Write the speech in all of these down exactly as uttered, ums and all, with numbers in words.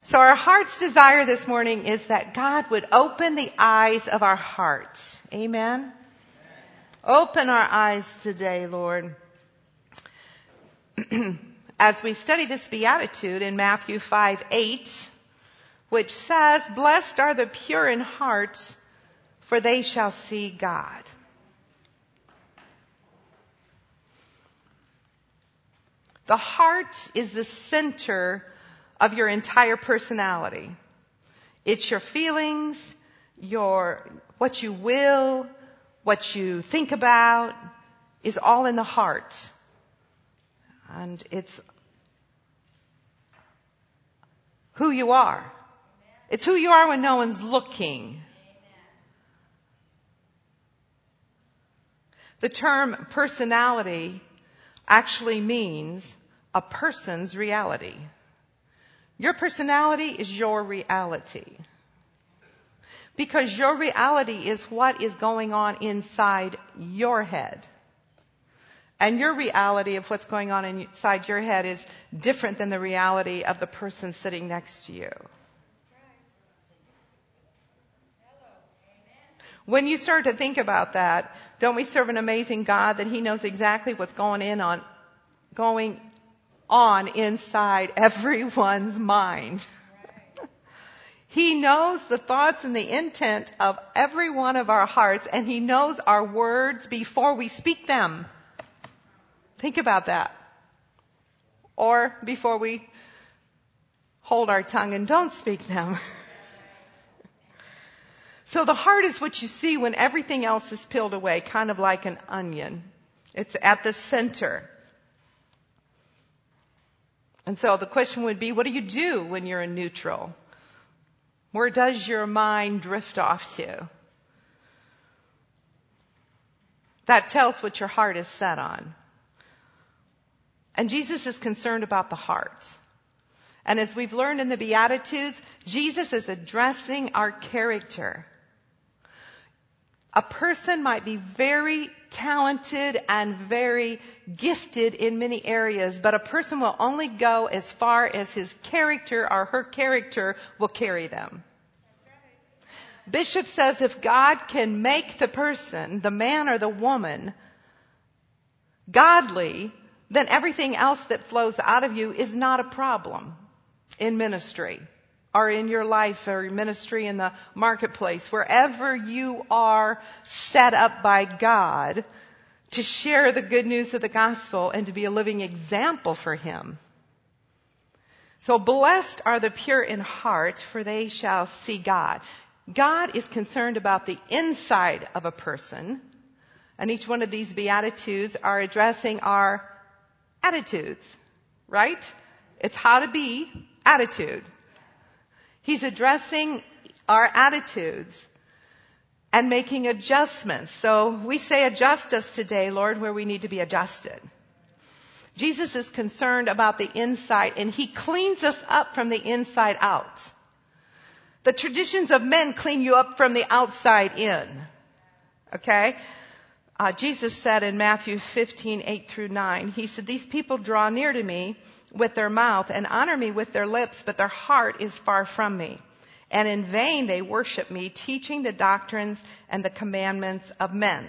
So our heart's desire this morning is that God would open the eyes of our hearts. Amen? Amen. Open our eyes today, Lord. As we study this beatitude in Matthew five eight, which says, "Blessed are the pure in heart, for they shall see God." The heart is the center of your entire personality. It's your feelings, your what you will, what you think about is all in the heart. And it's who you are. It's who you are when no one's looking. The term personality actually means a person's reality. Your personality is your reality. Because your reality is what is going on inside your head. And your reality of what's going on inside your head is different than the reality of the person sitting next to you. When you start to think about that, don't we serve an amazing God that He knows exactly what's going in on, going on inside everyone's mind? He knows the thoughts and the intent of every one of our hearts, and He knows our words before we speak them. Think about that. Or before we hold our tongue and don't speak them. So the heart is what you see when everything else is peeled away, kind of like an onion. It's at the center. And so the question would be, what do you do when you're in neutral? Where does your mind drift off to? That tells what your heart is set on. And Jesus is concerned about the heart. And as we've learned in the Beatitudes, Jesus is addressing our character. A person might be very talented and very gifted in many areas, but a person will only go as far as his character or her character will carry them. Bishop says if God can make the person, the man or the woman, godly, then everything else that flows out of you is not a problem in ministry or in your life or ministry in the marketplace. Wherever you are set up by God to share the good news of the gospel and to be a living example for Him. So blessed are the pure in heart, for they shall see God. God is concerned about the inside of a person, and each one of these Beatitudes are addressing our attitudes, right? It's how to be attitude. He's addressing our attitudes and making adjustments. So we say adjust us today, Lord, where we need to be adjusted. Jesus is concerned about the inside, and He cleans us up from the inside out. The traditions of men clean you up from the outside in. Okay? Uh, Jesus said in Matthew fifteen eight through nine, He said, "These people draw near to me with their mouth and honor me with their lips, but their heart is far from me. And in vain they worship me, teaching the doctrines and the commandments of men."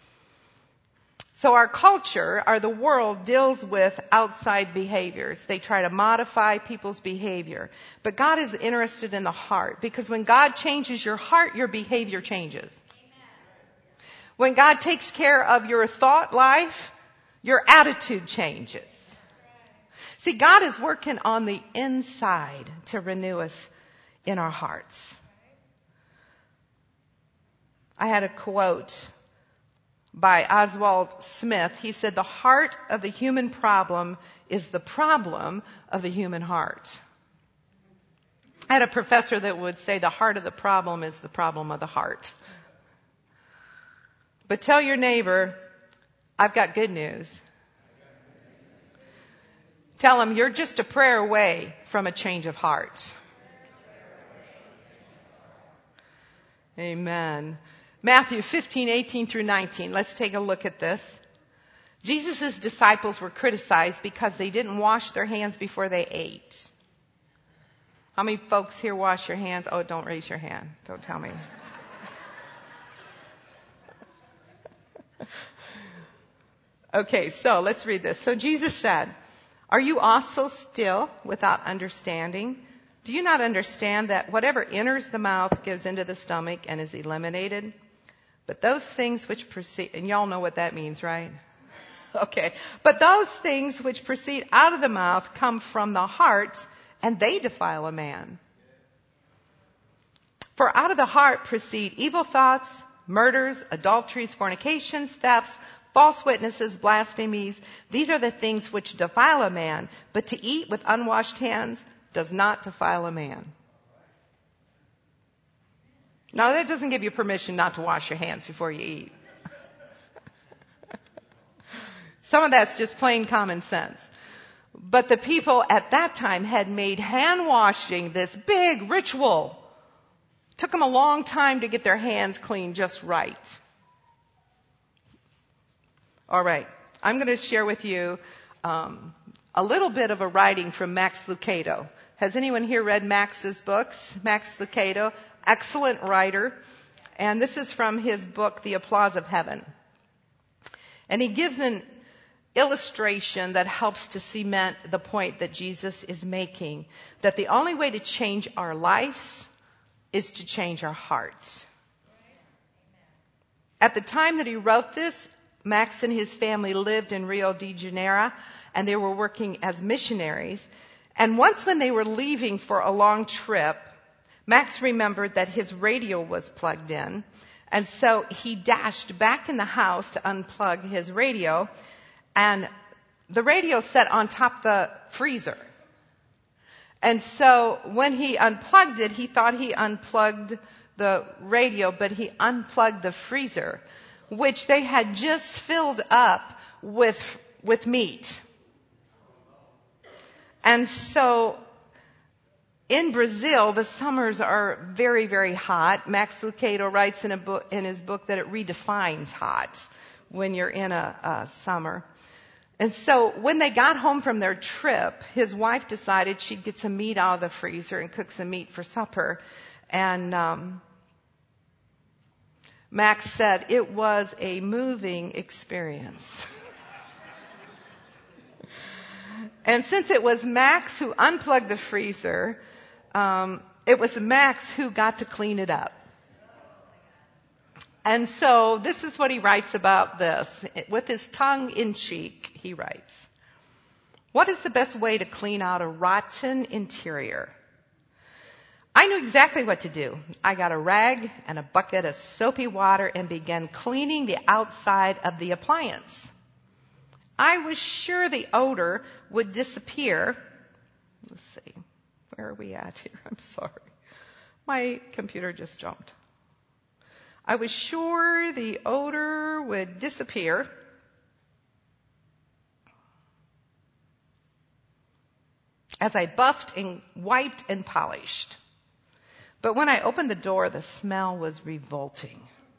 So our culture, or the world, deals with outside behaviors. They try to modify people's behavior. But God is interested in the heart, because when God changes your heart, your behavior changes. When God takes care of your thought life, your attitude changes. See, God is working on the inside to renew us in our hearts. I had a quote by Oswald Smith. He said, "The heart of the human problem is the problem of the human heart." I had a professor that would say the heart of the problem is the problem of the heart. But tell your neighbor, I've got good news. Tell them you're just a prayer away from a change of heart. Amen. Matthew fifteen eighteen through nineteen. Let's take a look at this. Jesus' disciples were criticized because they didn't wash their hands before they ate. How many folks here wash your hands? Oh, don't raise your hand. Don't tell me. Okay, so let's read this. So Jesus said, "Are you also still without understanding? Do you not understand that whatever enters the mouth goes into the stomach and is eliminated? But those things which proceed," and y'all know what that means, right? Okay. "But those things which proceed out of the mouth come from the heart, and they defile a man. For out of the heart proceed evil thoughts, murders, adulteries, fornications, thefts, false witnesses, blasphemies. These are the things which defile a man, but to eat with unwashed hands does not defile a man." Now, that doesn't give you permission not to wash your hands before you eat. Some of that's just plain common sense. But the people at that time had made hand washing this big ritual. It took them a long time to get their hands clean just right. All right, I'm going to share with you um, a little bit of a writing from Max Lucado. Has anyone here read Max's books? Max Lucado, excellent writer. And this is from his book, The Applause of Heaven. And he gives an illustration that helps to cement the point that Jesus is making, that the only way to change our lives is to change our hearts. At the time that he wrote this, Max and his family lived in Rio de Janeiro, and they were working as missionaries. And once when they were leaving for a long trip, Max remembered that his radio was plugged in. And so he dashed back in the house to unplug his radio, and the radio sat on top of the freezer. And so when he unplugged it, he thought he unplugged the radio, but he unplugged the freezer, which they had just filled up with, with meat. And so in Brazil, the summers are very, very hot. Max Lucado writes in, a book, in his book that it redefines hot when you're in a, a summer. And so when they got home from their trip, his wife decided she'd get some meat out of the freezer and cook some meat for supper. And um, Max said it was a moving experience. And since it was Max who unplugged the freezer, um, it was Max who got to clean it up. And so this is what he writes about this. With his tongue in cheek, he writes, "What is the best way to clean out a rotten interior? I knew exactly what to do. I got a rag and a bucket of soapy water and began cleaning the outside of the appliance. I was sure the odor would disappear." Let's see. Where are we at here? I'm sorry. My computer just jumped. "I was sure the odor would disappear as I buffed and wiped and polished. But when I opened the door, the smell was revolting.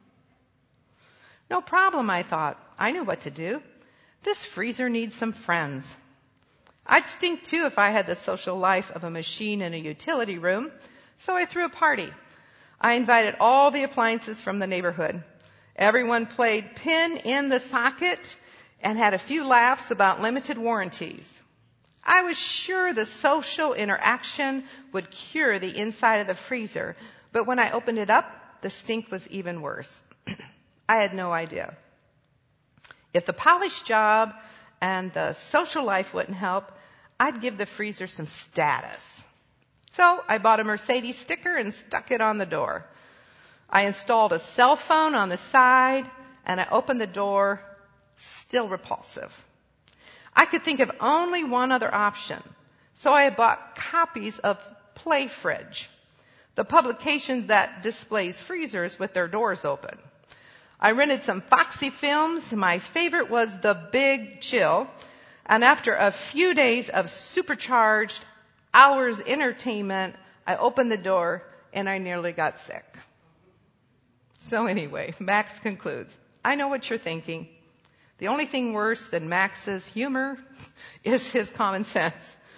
No problem, I thought. I knew what to do. This freezer needs some friends. I'd stink too if I had the social life of a machine in a utility room, so I threw a party. I invited all the appliances from the neighborhood. Everyone played pin in the socket and had a few laughs about limited warranties. I was sure the social interaction would cure the inside of the freezer, but when I opened it up, the stink was even worse. I had no idea. If the polish job and the social life wouldn't help, I'd give the freezer some status. So I bought a Mercedes sticker and stuck it on the door. I installed a cell phone on the side, and I opened the door, still repulsive. I could think of only one other option, so I bought copies of Play Fridge, the publication that displays freezers with their doors open. I rented some Foxy films. My favorite was The Big Chill, and after a few days of supercharged hours entertainment, I opened the door and I nearly got sick. So anyway, Max concludes, I know what you're thinking. The only thing worse than Max's humor is his common sense.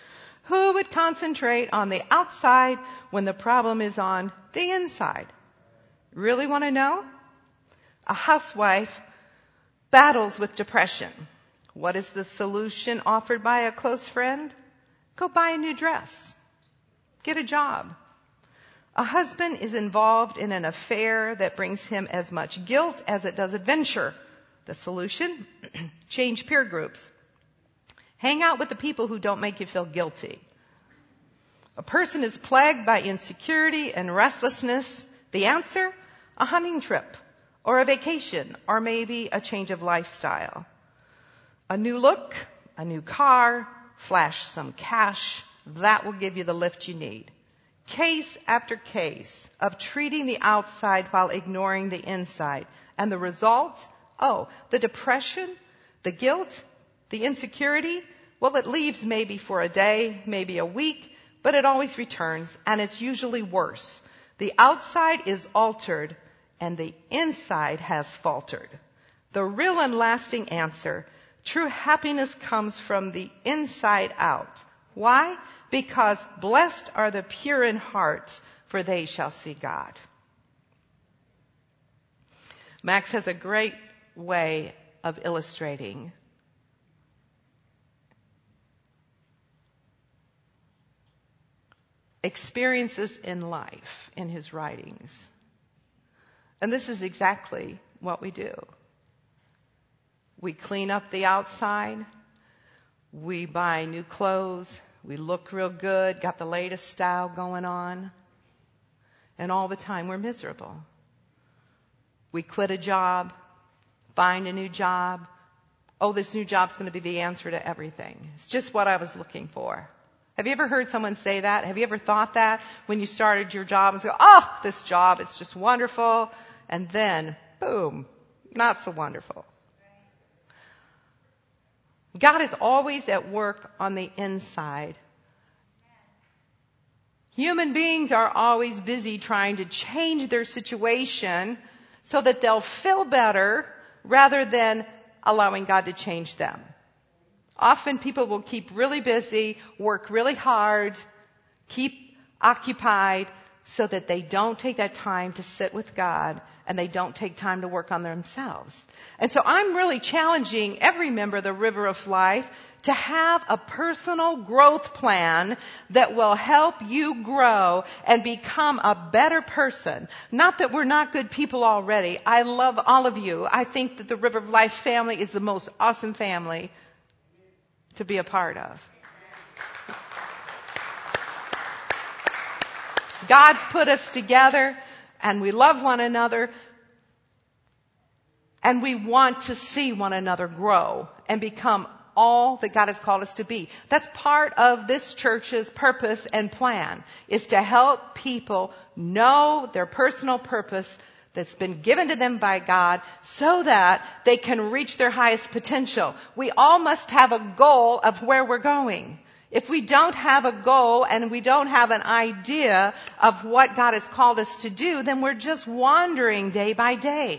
Who would concentrate on the outside when the problem is on the inside? Really want to know? A housewife battles with depression. What is the solution offered by a close friend? Go buy a new dress. Get a job. A husband is involved in an affair that brings him as much guilt as it does adventure. The solution? Change peer groups. Hang out with the people who don't make you feel guilty. A person is plagued by insecurity and restlessness. The answer? A hunting trip, or a vacation, or maybe a change of lifestyle. A new look, a new car, flash some cash. That will give you the lift you need. Case after case of treating the outside while ignoring the inside. And the results? Oh, the depression, the guilt, the insecurity. Well, it leaves maybe for a day, maybe a week, but it always returns, and it's usually worse. The outside is altered, and the inside has faltered. The real and lasting answer, true happiness comes from the inside out. Why? Because blessed are the pure in heart, for they shall see God. Max has a great way of illustrating experiences in life in his writings. And this is exactly what we do. We clean up the outside. We buy new clothes. We look real good, got the latest style going on. And all the time we're miserable. We quit a job, find a new job. Oh, this new job's going to be the answer to everything. It's just what I was looking for. Have you ever heard someone say that? Have you ever thought that when you started your job and go, oh, this job, it's just wonderful. And then, boom, not so wonderful. God is always at work on the inside. Human beings are always busy trying to change their situation so that they'll feel better rather than allowing God to change them. Often people will keep really busy, work really hard, keep occupied so that they don't take that time to sit with God and they don't take time to work on themselves. And so I'm really challenging every member of the River of Life to have a personal growth plan that will help you grow and become a better person. Not that we're not good people already. I love all of you. I think that the River of Life family is the most awesome family to be a part of. God's put us together and we love one another and we want to see one another grow and become all that God has called us to be. That's part of this church's purpose and plan, is to help people know their personal purpose that's been given to them by God so that they can reach their highest potential. We all must have a goal of where we're going. If we don't have a goal and we don't have an idea of what God has called us to do, then we're just wandering day by day.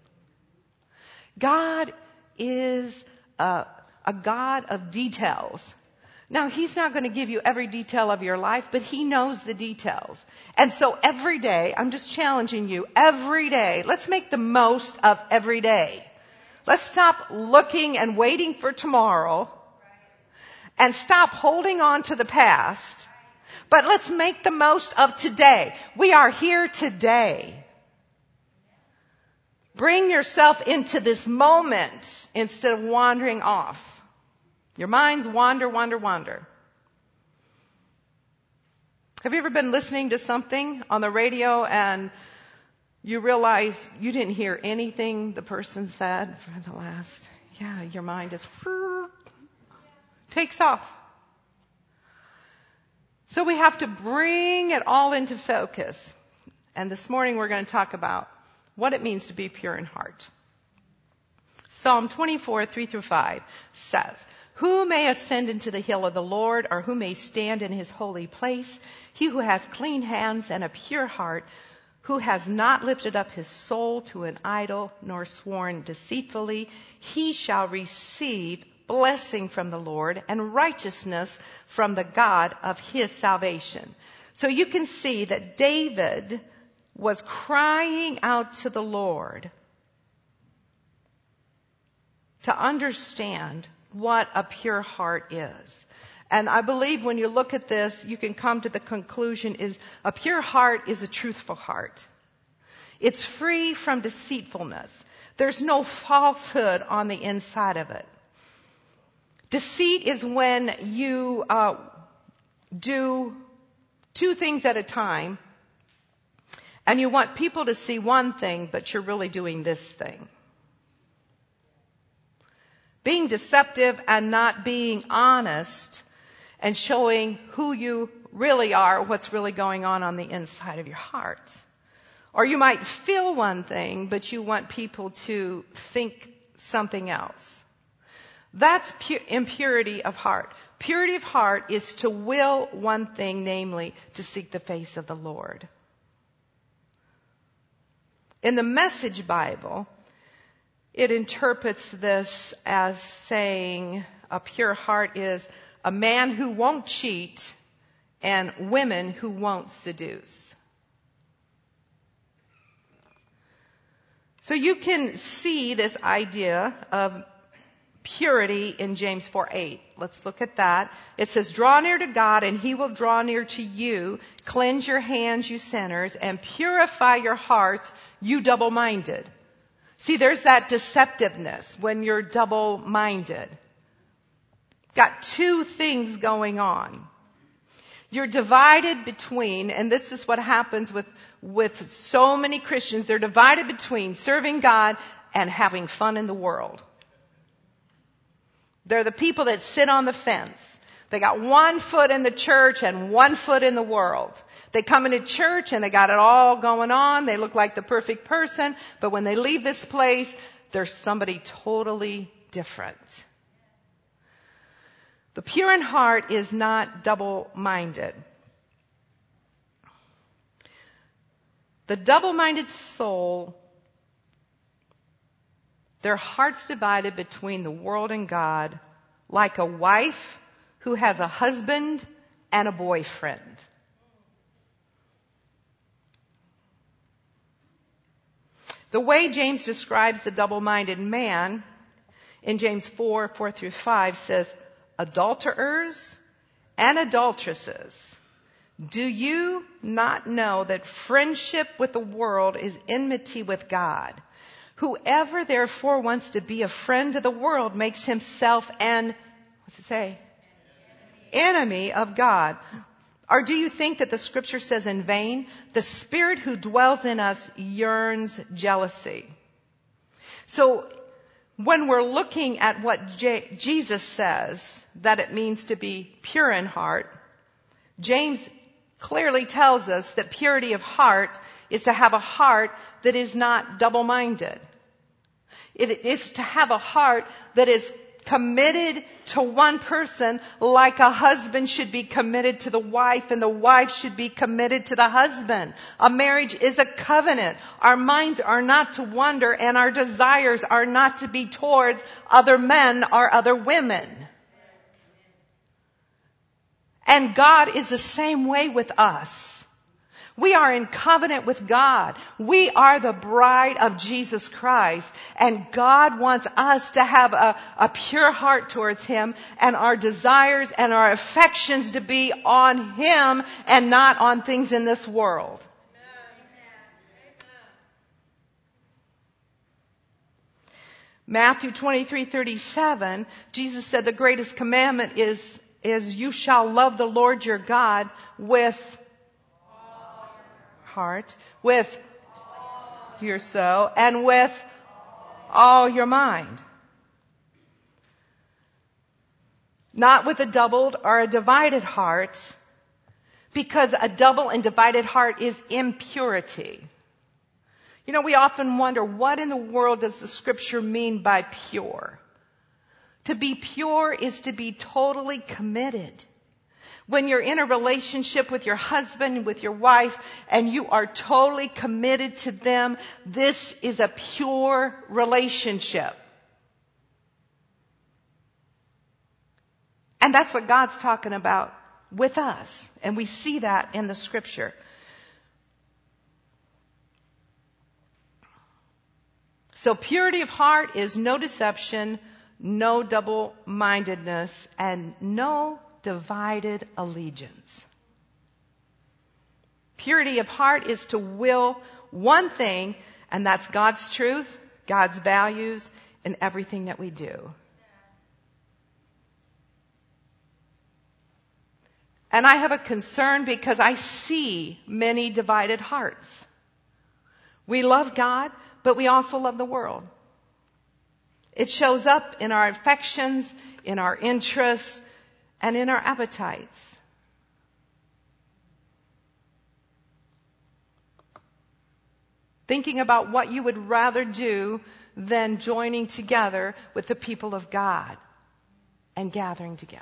God is a, a God of details. Now, He's not going to give you every detail of your life, but He knows the details. And so every day, I'm just challenging you, every day, let's make the most of every day. Let's stop looking and waiting for tomorrow and stop holding on to the past. But let's make the most of today. We are here today. Bring yourself into this moment instead of wandering off. Your minds wander, wander, wander. Have you ever been listening to something on the radio and you realize you didn't hear anything the person said for the last, yeah, your mind just takes off. So we have to bring it all into focus. And this morning we're going to talk about what it means to be pure in heart. Psalm twenty-four, three through five says, "Who may ascend into the hill of the Lord, or who may stand in His holy place? He who has clean hands and a pure heart, who has not lifted up his soul to an idol, nor sworn deceitfully, he shall receive blessing from the Lord, and righteousness from the God of his salvation. So you can see that David was crying out to the Lord to understand what a pure heart is. And I believe when you look at this, you can come to the conclusion is a pure heart is a truthful heart. It's free from deceitfulness. There's no falsehood on the inside of it. Deceit is when you uh, do two things at a time, and you want people to see one thing, but you're really doing this thing. Being deceptive and not being honest and showing who you really are, what's really going on on the inside of your heart. Or you might feel one thing, but you want people to think something else. That's pu- impurity of heart. Purity of heart is to will one thing, namely to seek the face of the Lord. In the Message Bible, it interprets this as saying a pure heart is a man who won't cheat and women who won't seduce. So you can see this idea of purity in James four eight. Let's look at that. It says, draw near to God and he will draw near to you. Cleanse your hands, you sinners, and purify your hearts, you double-minded. See, there's that deceptiveness when you're double-minded. Got two things going on. You're divided between, and this is what happens with, with so many Christians, they're divided between serving God and having fun in the world. They're the people that sit on the fence. They got one foot in the church and one foot in the world. They come into church and they got it all going on. They look like the perfect person. But when they leave this place, there's somebody totally different. The pure in heart is not double-minded. The double-minded soul, their heart's divided between the world and God, like a wife who has a husband and a boyfriend. The way James describes the double-minded man in James four, four through five says, adulterers and adulteresses, do you not know that friendship with the world is enmity with God? Whoever therefore wants to be a friend of the world makes himself an, what's it say? Enemy of God. Or do you think that the scripture says in vain, the spirit who dwells in us yearns jealousy? So when we're looking at what J- Jesus says that it means to be pure in heart, James clearly tells us that purity of heart is to have a heart that is not double-minded. It is to have a heart that is committed to one person like a husband should be committed to the wife and the wife should be committed to the husband. A marriage is a covenant. Our minds are not to wander and our desires are not to be towards other men or other women. And God is the same way with us. We are in covenant with God. We are the bride of Jesus Christ. And God wants us to have a, a pure heart towards Him and our desires and our affections to be on Him and not on things in this world. Matthew twenty-three thirty-seven, Jesus said the greatest commandment is, is you shall love the Lord your God with heart, with your soul, and with all your mind. Not with a doubled or a divided heart, because a double and divided heart is impurity. You know, we often wonder, what in the world does the scripture mean by pure? To be pure is to be totally committed. When you're in a relationship with your husband, with your wife, and you are totally committed to them, this is a pure relationship. And that's what God's talking about with us. And we see that in the scripture. So purity of heart is no deception, no double-mindedness, and no divided allegiance. Purity of heart is to will one thing, and that's God's truth, God's values, in everything that we do. And I have a concern because I see many divided hearts. We love God, but we also love the world. It shows up in our affections, in our interests, and in our appetites. Thinking about what you would rather do than joining together with the people of God and gathering together.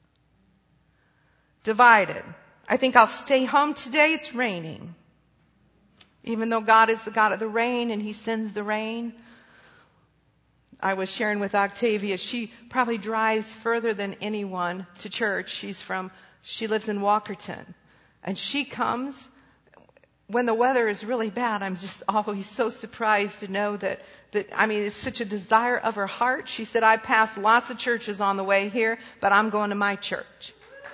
Divided. I think I'll stay home today. It's raining. Even though God is the God of the rain and He sends the rain. I was sharing with Octavia, she probably drives further than anyone to church. She's from, she lives in Walkerton. And she comes when the weather is really bad. I'm just always so surprised to know that, that, I mean, it's such a desire of her heart. She said, I pass lots of churches on the way here, but I'm going to my church.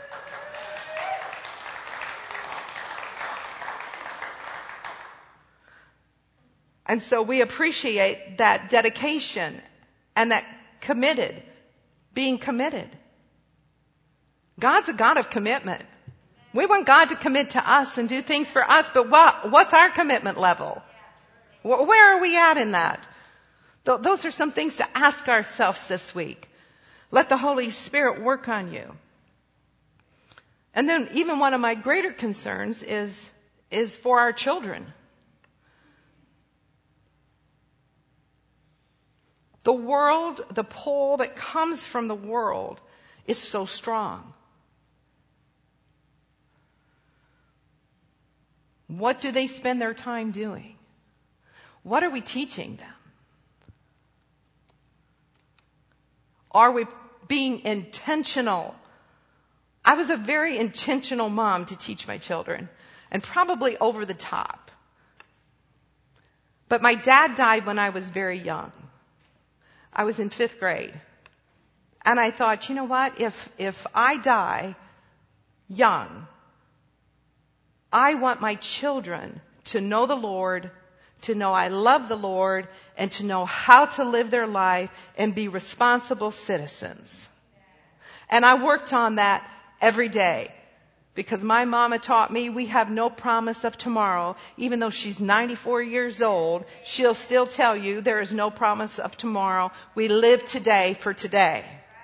And so we appreciate that dedication and that committed, being committed. God's a God of commitment. We want God to commit to us and do things for us, but what, what's our commitment level? Where are we at in that? Those are some things to ask ourselves this week. Let the Holy Spirit work on you. And then even one of my greater concerns is, is for our children. The world, the pull that comes from the world is so strong. What do they spend their time doing? What are we teaching them? Are we being intentional? I was a very intentional mom to teach my children, and probably over the top. But my dad died when I was very young. I was in fifth grade. And I thought, you know what? If, if I die young, I want my children to know the Lord, to know I love the Lord, and to know how to live their life and be responsible citizens. And I worked on that every day. Because my mama taught me we have no promise of tomorrow. Even though she's ninety-four years old, she'll still tell you there is no promise of tomorrow. We live today for today.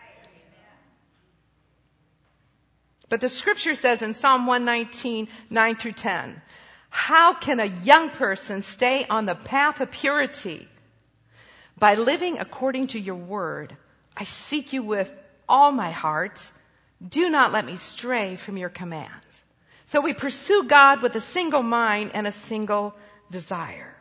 But the scripture says in Psalm one nineteen, nine through ten, how can a young person stay on the path of purity? By living according to your word. I seek you with all my heart. Do not let me stray from your commands. So we pursue God with a single mind and a single desire.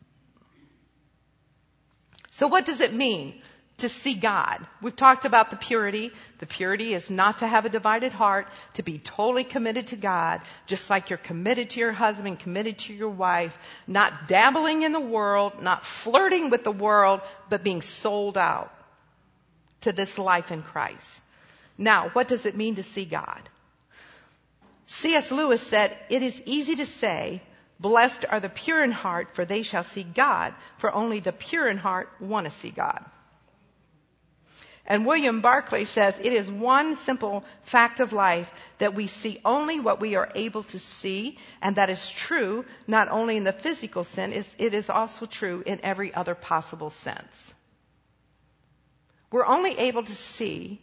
So what does it mean to see God? We've talked about the purity. The purity is not to have a divided heart, to be totally committed to God, just like you're committed to your husband, committed to your wife, not dabbling in the world, not flirting with the world, but being sold out to this life in Christ. Now, what does it mean to see God? C S Lewis said, it is easy to say, blessed are the pure in heart, for they shall see God, for only the pure in heart want to see God. And William Barclay says, it is one simple fact of life that we see only what we are able to see, and that is true not only in the physical sense, it is also true in every other possible sense. We're only able to see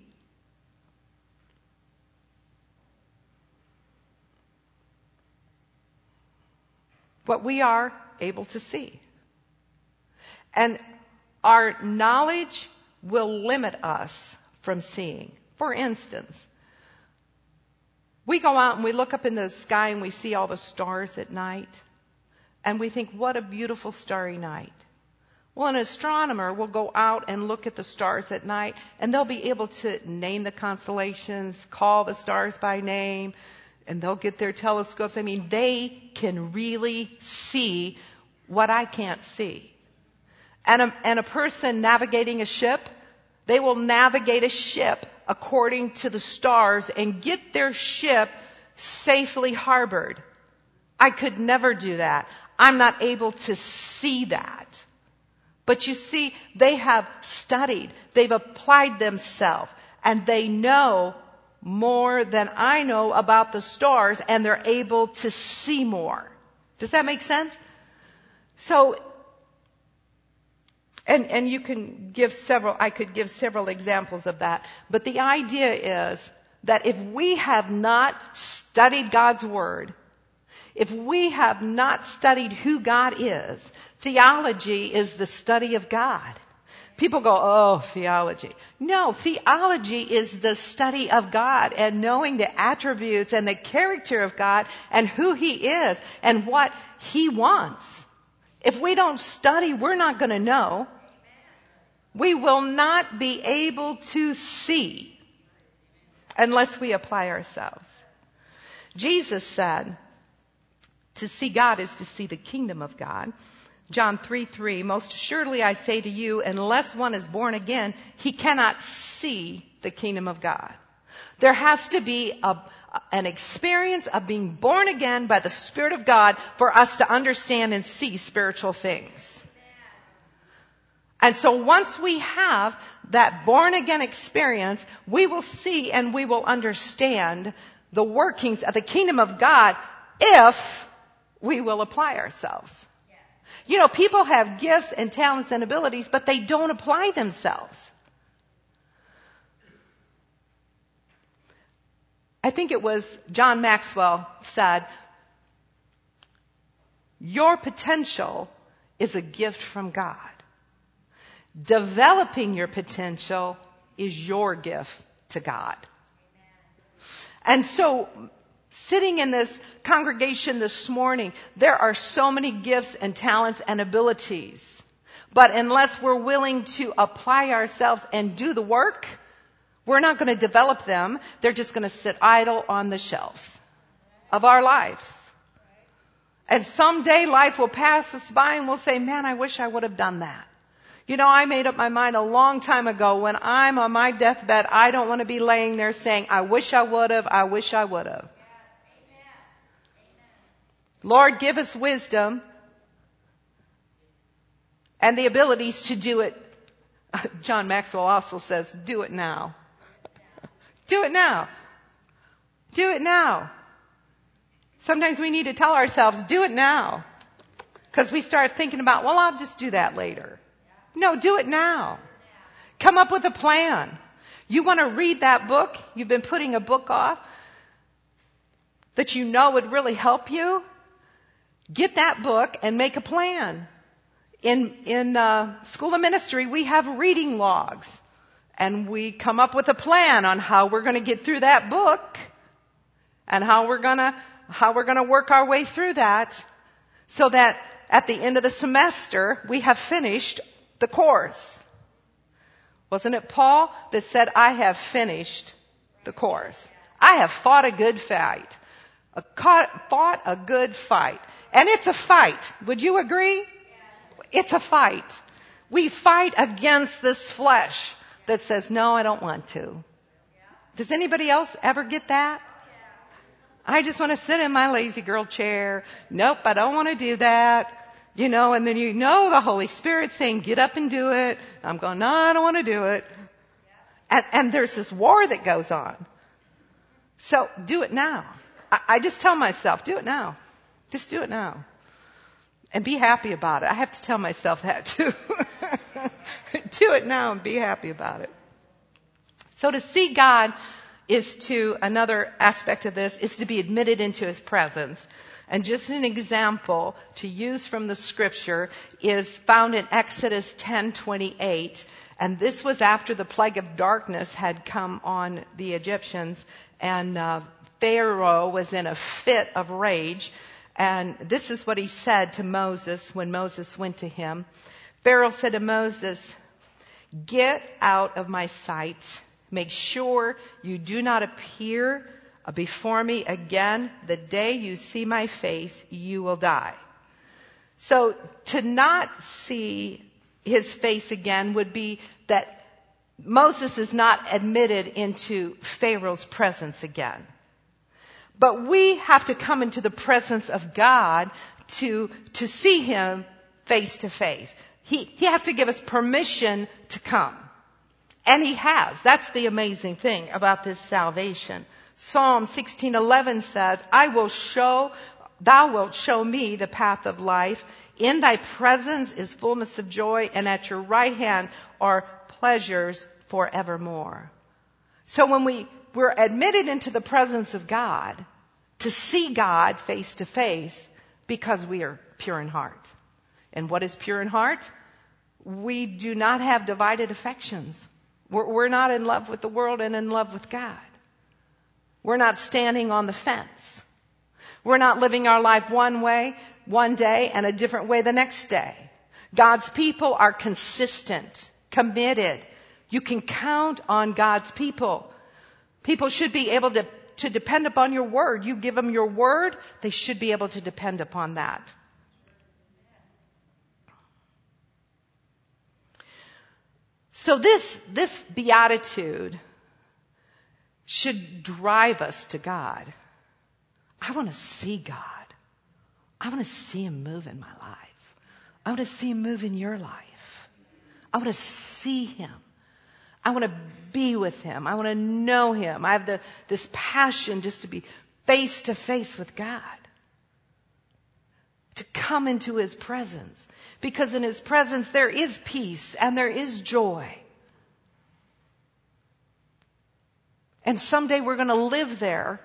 what we are able to see. And our knowledge will limit us from seeing. For instance, we go out and we look up in the sky and we see all the stars at night, and we think, what a beautiful starry night. Well, an astronomer will go out and look at the stars at night, and they'll be able to name the constellations, call the stars by name, and they'll get their telescopes. I mean, they can really see what I can't see. And a, and a person navigating a ship, they will navigate a ship according to the stars and get their ship safely harbored. I could never do that. I'm not able to see that. But you see, they have studied, they've applied themselves, and they know more than I know about the stars, and they're able to see more. Does that make sense? So, and, and you can give several, I could give several examples of that, but the idea is that if we have not studied God's Word, if we have not studied who God is, theology is the study of God. People go, oh, theology. No, theology is the study of God and knowing the attributes and the character of God and who He is and what He wants. If we don't study, we're not going to know. We will not be able to see unless we apply ourselves. Jesus said, to see God is to see the kingdom of God. John three three, most assuredly I say to you, unless one is born again, he cannot see the kingdom of God. There has to be a, an experience of being born again by the Spirit of God for us to understand and see spiritual things. And so once we have that born again experience, we will see and we will understand the workings of the kingdom of God if we will apply ourselves. You know, people have gifts and talents and abilities, but they don't apply themselves. I think it was John Maxwell said, your potential is a gift from God. Developing your potential is your gift to God. And so, sitting in this congregation this morning, there are so many gifts and talents and abilities. But unless we're willing to apply ourselves and do the work, we're not going to develop them. They're just going to sit idle on the shelves of our lives. And someday life will pass us by and we'll say, man, I wish I would have done that. You know, I made up my mind a long time ago, when I'm on my deathbed, I don't want to be laying there saying, I wish I would have, I wish I would have. Lord, give us wisdom and the abilities to do it. John Maxwell also says, do it now. Do it now. Do it now. Sometimes we need to tell ourselves, do it now. Because we start thinking about, well, I'll just do that later. No, do it now. Come up with a plan. You want to read that book? You've been putting a book off that you know would really help you? Get that book and make a plan. In in uh, School of Ministry, we have reading logs, and we come up with a plan on how we're going to get through that book, and how we're going to how we're going to work our way through that, so that at the end of the semester we have finished the course. Wasn't it Paul that said, "I have finished the course. I have fought a good fight, a, fought a good fight." And it's a fight. Would you agree? It's a fight. We fight against this flesh that says, no, I don't want to. Does anybody else ever get that? I just want to sit in my lazy girl chair. Nope, I don't want to do that. You know, and then you know the Holy Spirit saying, get up and do it. I'm going, no, I don't want to do it. And, and there's this war that goes on. So do it now. I, I just tell myself, do it now. Just do it now. And be happy about it. I have to tell myself that too. Do it now and be happy about it. So to see God is to, another aspect of this, is to be admitted into His presence. And just an example to use from the scripture is found in Exodus ten twenty-eight. And this was after the plague of darkness had come on the Egyptians. And uh, Pharaoh was in a fit of rage. And this is what he said to Moses when Moses went to him. Pharaoh said to Moses, "Get out of my sight. Make sure you do not appear before me again. The day you see my face, you will die." So to not see his face again would be that Moses is not admitted into Pharaoh's presence again. But we have to come into the presence of God to, to see him face to face. He, he has to give us permission to come. And he has. That's the amazing thing about this salvation. Psalm sixteen eleven says, "I will show, thou wilt show me the path of life. In thy presence is fullness of joy, and at your right hand are pleasures forevermore." So when we, we're admitted into the presence of God to see God face to face because we are pure in heart. And what is pure in heart? We do not have divided affections. We're, we're not in love with the world and in love with God. We're not standing on the fence. We're not living our life one way, one day, and a different way the next day. God's people are consistent, committed. You can count on God's people. People should be able to, to depend upon your word. You give them your word, they should be able to depend upon that. So this, this beatitude should drive us to God. I want to see God. I want to see him move in my life. I want to see him move in your life. I want to see him. I want to be with him. I want to know him. I have the, this passion just to be face to face with God. To come into his presence. Because in his presence there is peace and there is joy. And someday we're going to live there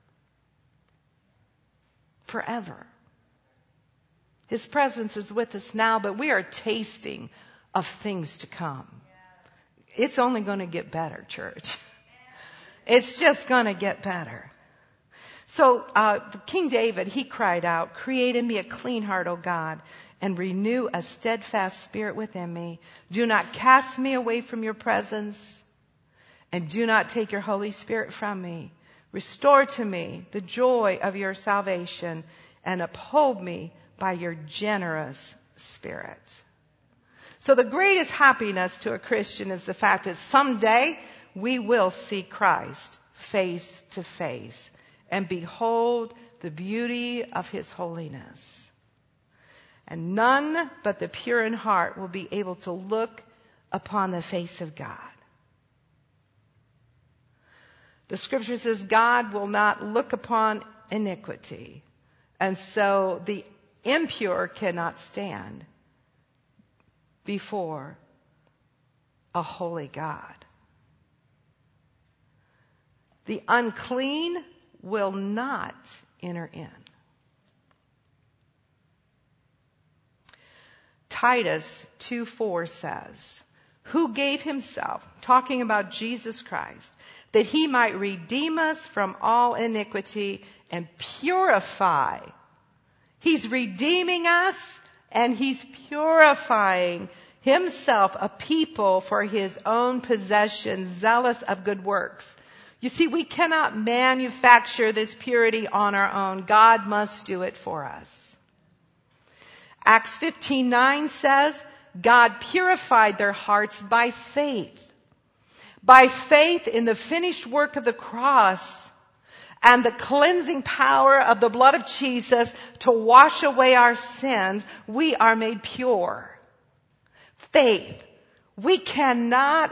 forever. His presence is with us now, but we are tasting of things to come. It's only going to get better, church. It's just going to get better. So uh, King David, he cried out, "Create in me a clean heart, O God, and renew a steadfast spirit within me. Do not cast me away from your presence, and do not take your Holy Spirit from me. Restore to me the joy of your salvation, and uphold me by your generous spirit." So the greatest happiness to a Christian is the fact that someday we will see Christ face to face and behold the beauty of his holiness. And none but the pure in heart will be able to look upon the face of God. The scripture says God will not look upon iniquity. And so the impure cannot stand before a holy God. The unclean will not enter in. Titus two four says, "Who gave himself," talking about Jesus Christ, "that he might redeem us from all iniquity and purify." He's redeeming us and he's purifying himself a people for his own possession, zealous of good works. You see, we cannot manufacture this purity on our own. God must do it for us. Acts fifteen nine says, God purified their hearts by faith. By faith in the finished work of the cross and the cleansing power of the blood of Jesus to wash away our sins, we are made pure. Faith. We cannot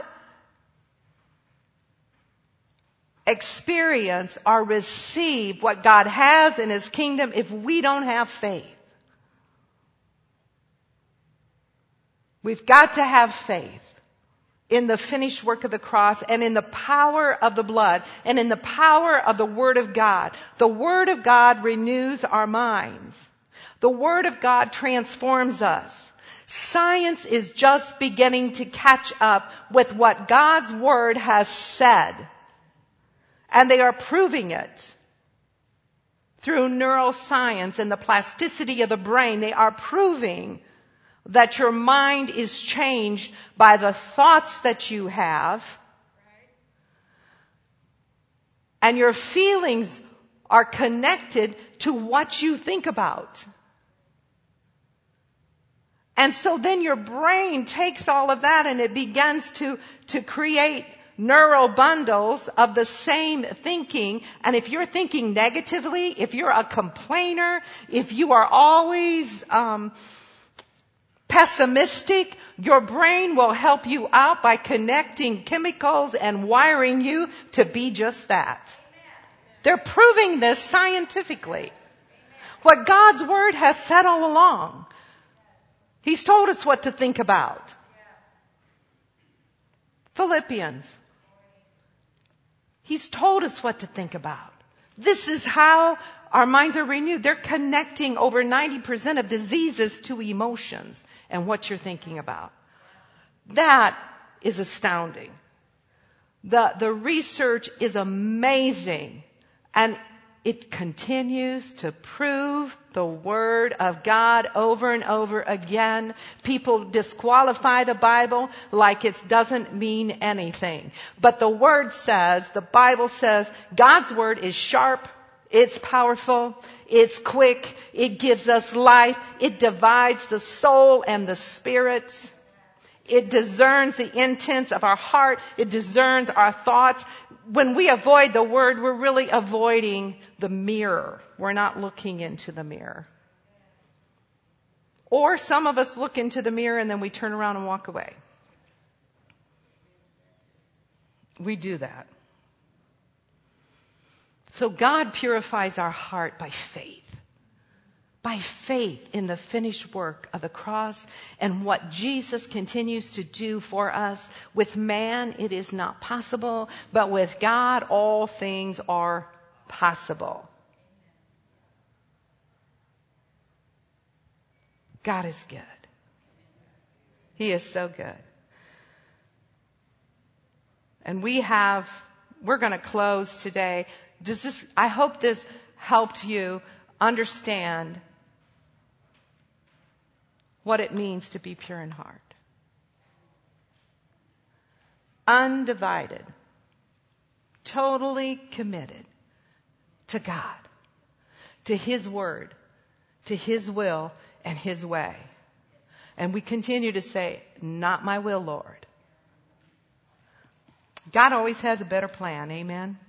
experience or receive what God has in his kingdom if we don't have faith. We've got to have faith in the finished work of the cross and in the power of the blood and in the power of the Word of God. The Word of God renews our minds. The Word of God transforms us. Science is just beginning to catch up with what God's Word has said. And they are proving it through neuroscience and the plasticity of the brain. They are proving that your mind is changed by the thoughts that you have, and your feelings are connected to what you think about. And so then your brain takes all of that and it begins to, to create neural bundles of the same thinking. And if you're thinking negatively, if you're a complainer, if you are always um, pessimistic, your brain will help you out by connecting chemicals and wiring you to be just that. They're proving this scientifically. What God's Word has said all along. He's told us what to think about. Philippians. He's told us what to think about. This is how our minds are renewed. They're connecting over ninety percent of diseases to emotions and what you're thinking about. That is astounding. The, the research is amazing. And it continues to prove the Word of God over and over again. People disqualify the Bible like it doesn't mean anything. But the Word says, the Bible says, God's Word is sharp, it's powerful, it's quick, it gives us life, it divides the soul and the spirit. It discerns the intents of our heart. It discerns our thoughts. When we avoid the Word, we're really avoiding the mirror. We're not looking into the mirror. Or some of us look into the mirror and then we turn around and walk away. We do that. So God purifies our heart by faith. By faith in the finished work of the cross and what Jesus continues to do for us. With man, it is not possible, but with God, all things are possible. God is good. He is so good. And we have, we're going to close today. Does this, I hope this helped you understand what it means to be pure in heart. Undivided. Totally committed to God, to His Word, to His will and His way. And we continue to say, not my will, Lord. God always has a better plan. Amen.